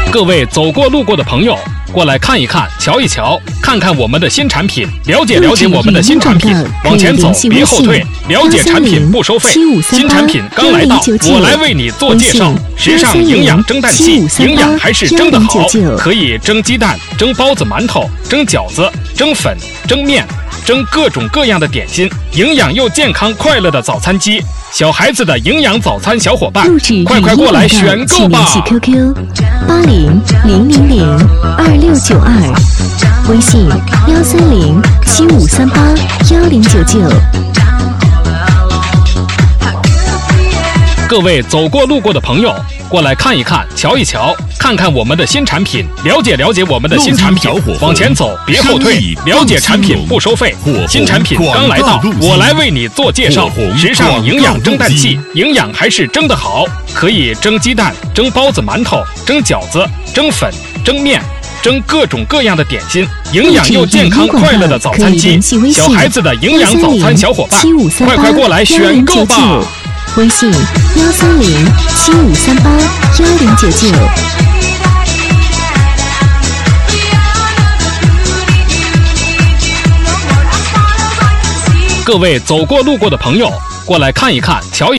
各位走过路过的朋友，过来看一看，瞧一瞧，看看我们的新产品，了解了解我们的新产品，往前走，别后退。了解产品不收费，新产品刚来到，我来为你做介绍。时尚营养蒸蛋器，营养还是蒸得好，可以蒸鸡蛋、蒸包子、馒头、蒸饺子、蒸粉、蒸面。蒸各种各样的点心，营养又健康快乐的早餐机，小孩子的营养早餐小伙伴，快快过来选购吧！ 请联系 QQ8000022692，微信13075381099。 各位走过路过的朋友，过来看一看，瞧一瞧，看看我们的新产品，了解了解我们的新产品，往前走，别后退。了解产品不收费，新产品刚来到，我来为你做介绍。时尚营养蒸蛋器，营养还是蒸得好，可以蒸鸡蛋、蒸包子、馒头、蒸饺子、蒸粉、蒸面。蒸各种各样的点心，营养又健康快乐的早餐机，小孩子的营养早餐小伙伴，快快过来选购吧！ 微信13075381099。 各位走过路过的朋友，过来看一看，瞧一